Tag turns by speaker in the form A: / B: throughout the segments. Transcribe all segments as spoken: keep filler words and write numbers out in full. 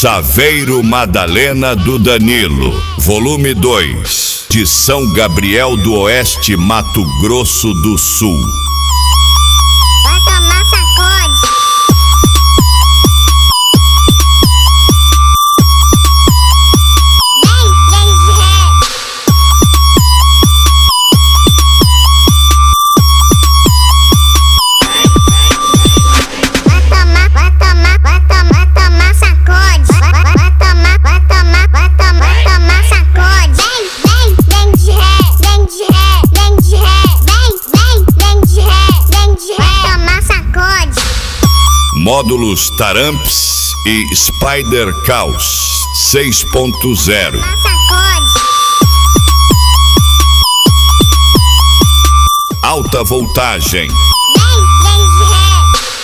A: Saveiro Madalena do Danilo, volume dois, de São Gabriel do Oeste, Mato Grosso do Sul.
B: Vai tomar sacode. Vem, vem de ré. Vai tomar, vai tomar, vai tomar, tomar sacode. Vai, vai, vai tomar, vai tomar, vai tomar, vai tomar sacode. Vem, vem, vem de ré, vem de ré, vem de ré, vem, vem, vem de ré, vem de ré. Vai tomar sacode.
A: Módulos Taramps e Spider Caos seis ponto zero.
B: Tomar sacode.
A: Alta voltagem.
B: Vem, vem de ré.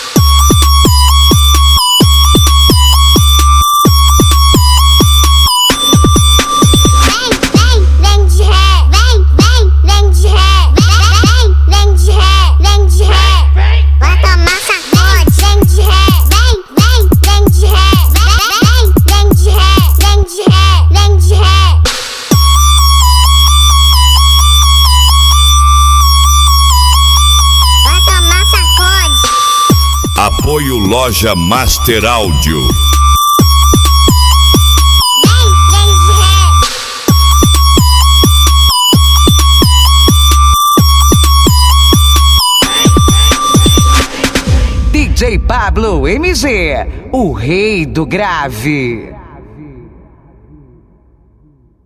B: Vem, vem, vem de ré. Vem, vem, vem de ré. Vem, vem de ré, vem de ré. Vai tomar sacode. Vem de ré. Vem, vem, vem de ré. Vem, vem de ré, vem de ré, vem de ré. Vai tomar sacode.
A: Apoio Loja Master Áudio.
B: Vem, vem de ré.
C: D J Pablo M G, o rei do grave.